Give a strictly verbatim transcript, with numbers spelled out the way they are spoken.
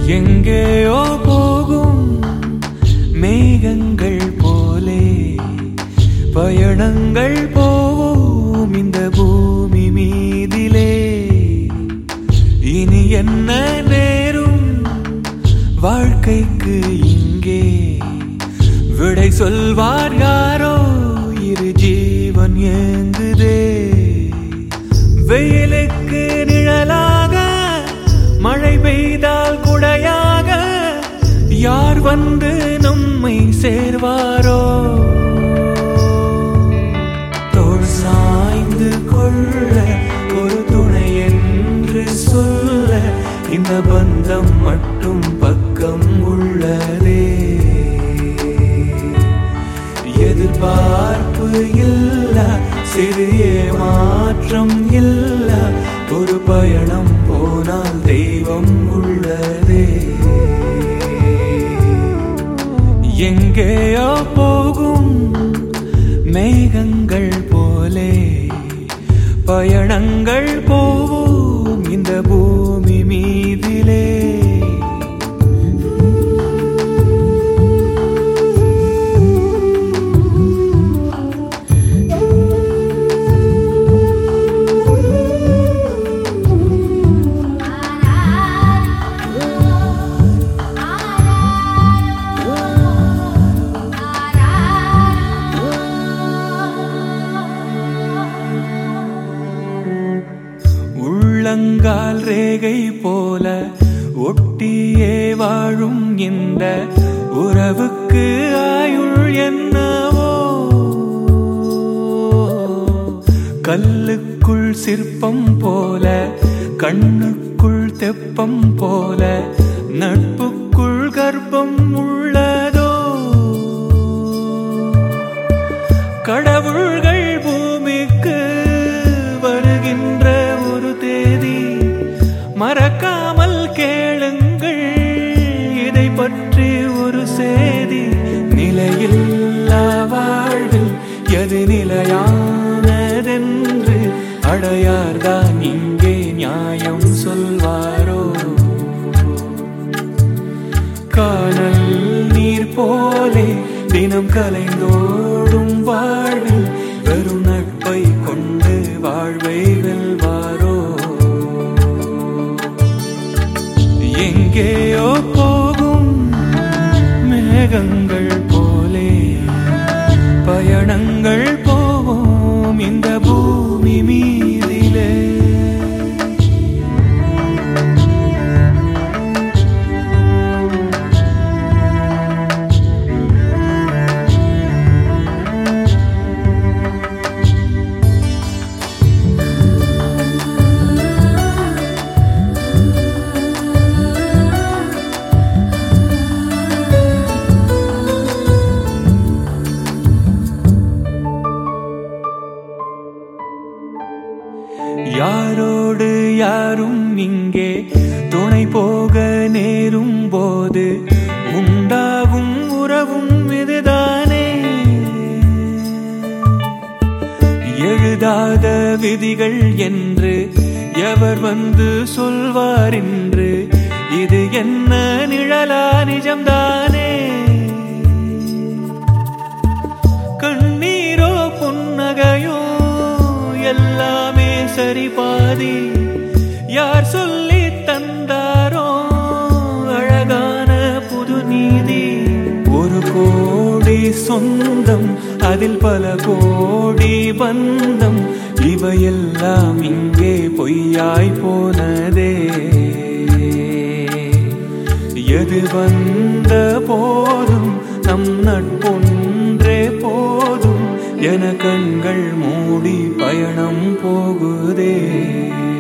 எங்கேயோ போகும் மேகங்கள் போலே பயணங்கள் போவோம் இந்த பூமி மீதிலே. இனி என்ன நேரும் வாழ்க்கைக்கு இங்கே விடை சொல்வார் யாரோ? இரு ஜீவன் ஏங்குதே. வெயிலுக்கு நிழலாக மழை பெய்தால் குடையாக யார் வந்து நம்மை சேர்வாரோ? தோள் சாய்ந்து கொள்ள ஒரு துணை என்று சொல்ல இந்த பந்தம் மட்டும் பக்கம் உள்ளதே. எதிர்பார்ப்பு இல்ல சிறு ஏமாற்றம் இல்ல ஒரு பயணம் போனால் தெய்வம் உள்ளதே. எங்கேயோ போகும் மேகங்கள் போலே பயணங்கள் போவோம் இந்த பூமி மீதிலே. உள்ளங்கால் ரேகை போல ஒட்டியே வாழும் இந்த உறவுக்கு ஆயுள் என்னவோ? கல்லுக்குள் சிற்பம் போல கண்ணுக்குள் தெப்பம் போல நட்புக்குள் கர்ப்பம் உள்ளதோ? கடவுள்கள் பூமிக்கு வருகின்ற ஒரு தேதி மறக்காமல் கேளுங்கள் இதை பற்றி ஒரு செய்தி. நிலையில்லா வாழ்வில் எது நிலையானதென்று அடையார்தான் இங்கே நியாயம் சொல்வாரோ? கானல் நீர் போலே தினம் கலைந்தோடும் வாழ்வில் வெறும் நட்பை கொண்டு வாழ்வை வெல்வாரோ? எங்கேயோ போகும் மேகங்கள் போலே பயணங்கள் போவோம் இந்த பூமி மீதிலே. யாரோடு யாரும் இங்கே துணை போக நேரும் போது உண்டாகும் உறவும் இதுதானே? எழுதாத விதிகள் என்று எவர் வந்து சொல்வார் என்று இது என்ன நிழலா நிஜம்தானே? கண்ணீரோ புன்னகையோ எல்லாமே சரி பாதி. யார் சொல்லி தந்தாரோ அழகான புது நீதி? ஒரு கோடி சொந்தம் அதில் பல கோடி பந்தம் இவையெல்லாம் இங்கே பொய்யாய் போனதே. எது வந்த போதும் நம் நட்பொன்றே போதும் என கண்கள் மூடி பயணம் போகுதே.